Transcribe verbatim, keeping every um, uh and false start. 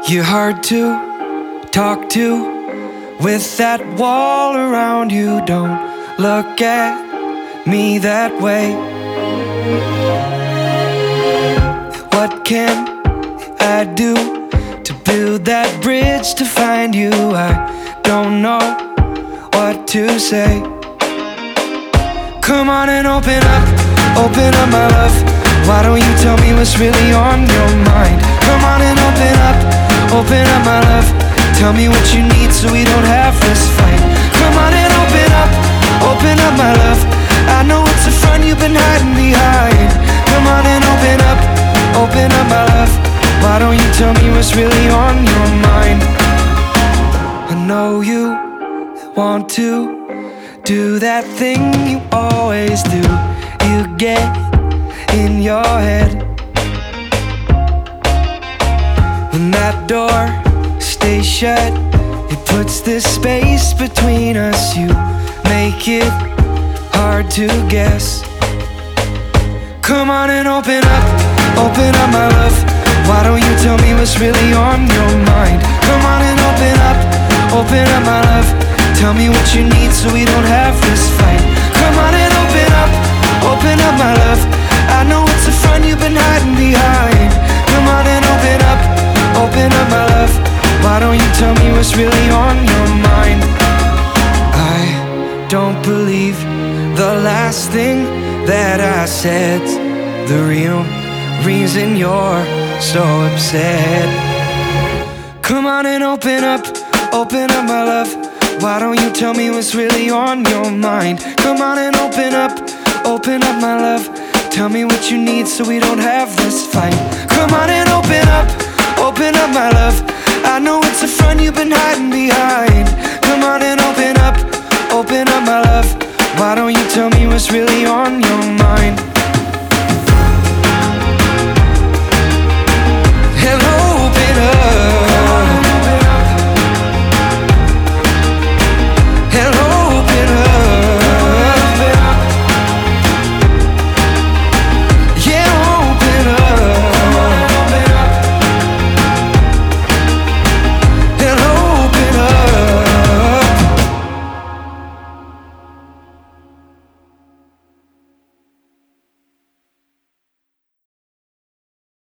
You're hard to talk to with that wall around you. Don't look at me that way. What can I do to build that bridge to find you? I don't know what to say. Come on and open up, open up my love. Why don't you tell me what's really on your mind? Come on and open up, open up my love. Tell me what you need so we don't have this fight. Come on and open up, open up my love. I know it's a front you've been hiding behind. Come on and open up, open up my love. Why don't you tell me what's really on your mind? I know you want to do that thing you always do. You get in your head when that door stays shut. It puts this space between us. You make it hard to guess. Come on and open up, open up my love. Why don't you tell me what's really on your mind? Come on and open up, open up my love. Tell me what you need so we don't have this fight. Come on and open up, open up my love. I know it's a front you've been hiding behind. Come on and open up, open up my love. Why don't you tell me what's really on your mind? I don't believe the last thing that I said. The real reason you're so upset. Come on and open up, open up my love. Why don't you tell me what's really on your mind? Come on and open up, open up my love. Tell me what you need so we don't have this fight. Come on and open up, open up my love. I know it's a front you've been hiding behind. Come on and open up,